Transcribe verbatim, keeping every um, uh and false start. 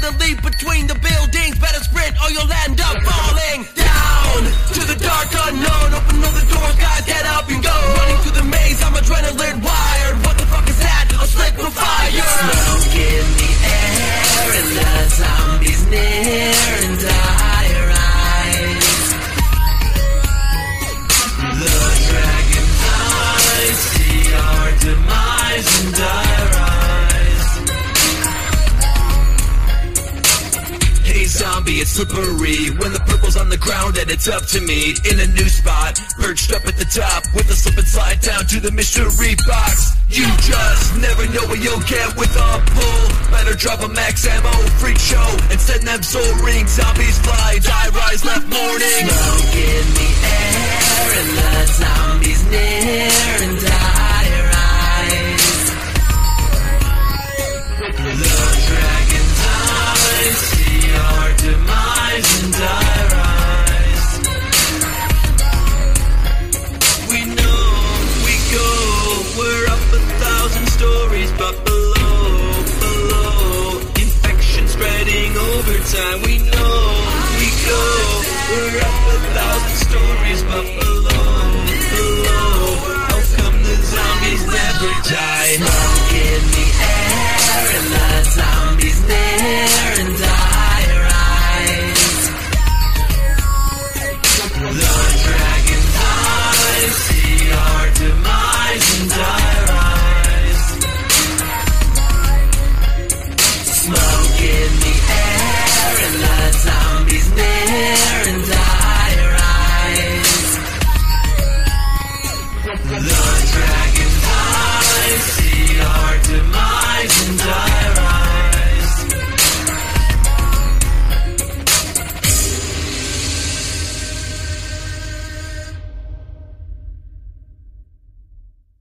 the leap between the buildings. Better sprint or you'll end up falling down to the dark unknown. Open all the doors, guys, get up and go. Running through the maze, I'm adrenaline wired. What the fuck is that? A slip of fire. Smoke in the air and the zombies near and dire eyes. The dragon's eyes see our demise and dire eyes. Hey zombie, it's slippery when the purple's on the ground and it's up to me. In a new spot, perched up at the top with a slip and slide down to the mystery box. You just never know what you'll get with a pull. Better drop a max ammo freak show and send them soaring. Zombies fly, die, rise, left morning. Smoke in the air and the zombies near and dire eyes. The dragon's eyes see our demise and dire eyes. We know, we go, we're up a thousand stories, but below, below, infection spreading over time. We know, we go, we're up a thousand stories, but below, below, how come the zombies never die?